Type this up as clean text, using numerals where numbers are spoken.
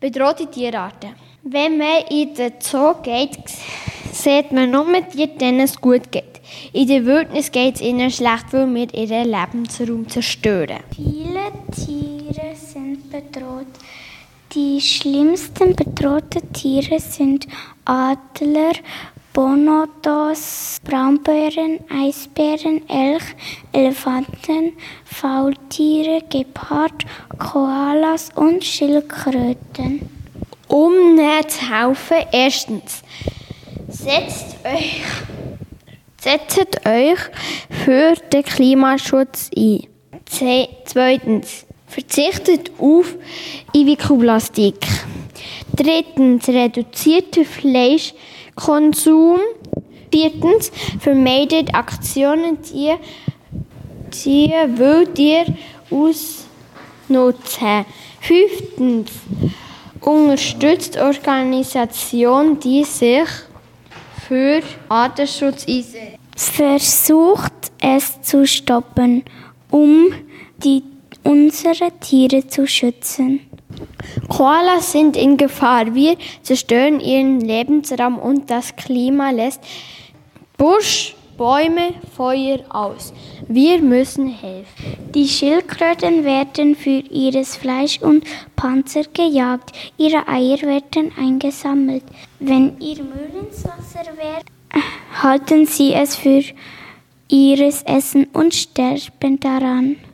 Bedrohte Tierarten. Wenn man in den Zoo geht, sieht man nur Tiere, denen es gut geht. In der Wildnis geht es ihnen schlecht, weil wir ihren Lebensraum zerstören. Viele Tiere sind bedroht. Die schlimmsten bedrohten Tiere sind Adler, Bonobos, Braunbären, Eisbären, Elch, Elefanten, Faultiere, Gepard, Koalas und Schildkröten. Um ihnen zu helfen, erstens, setzt euch für den Klimaschutz ein. Zweitens, verzichtet auf Einwegplastik. Drittens, reduziert den Fleischkonsum. Viertens, vermeidet Aktionen, die Wildtiere ausnutzen. Fünftens, unterstützt Organisationen, die sich für Artenschutz einsetzen. Versucht es zu stoppen, um unsere Tiere zu schützen. Koalas sind in Gefahr. Wir zerstören ihren Lebensraum und das Klima lässt Busch, Bäume, Feuer aus. Wir müssen helfen. Die Schildkröten werden für ihr Fleisch und Panzer gejagt. Ihre Eier werden eingesammelt. Wenn ihr Müll ins Wasser werft, halten sie es für ihr Essen und sterben daran.